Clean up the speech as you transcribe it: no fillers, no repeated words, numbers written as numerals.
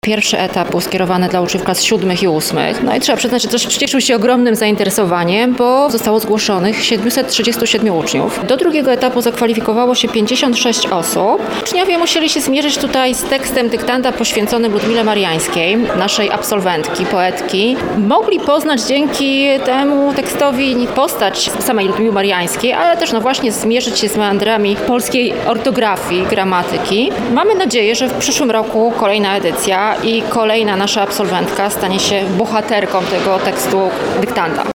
Pierwszy etap był skierowany dla uczniów klas 7 i 8. No i trzeba przyznać, że też cieszył się ogromnym zainteresowaniem, bo zostało zgłoszonych 737 uczniów. Do drugiego etapu zakwalifikowało się 56 osób. Uczniowie musieli się zmierzyć tutaj z tekstem dyktanda poświęconym Ludmile Mariańskiej, naszej absolwentki, poetki. Mogli poznać dzięki temu tekstowi postać samej Ludmiły Mariańskiej, ale też właśnie zmierzyć się z meandrami polskiej ortografii, gramatyki. Mamy nadzieję, że w przyszłym roku kolejna edycja i kolejna nasza absolwentka stanie się bohaterką tego tekstu dyktanda.